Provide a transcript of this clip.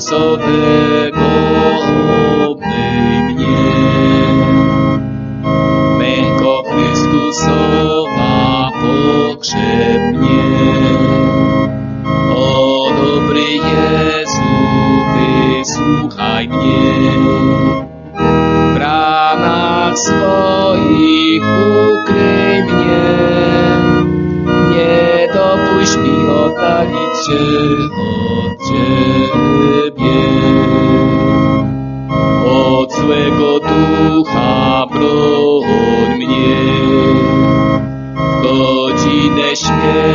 Chrystusowego obmyj mnie. Męko Chrystusowa pogrzeb mnie. O dobry Jezu, wysłuchaj mnie. W ranach swoich ukryj mnie. Nie dopuść mi oddalić się od Ciebie. Od złego ducha broń mnie. W godzinę śmierci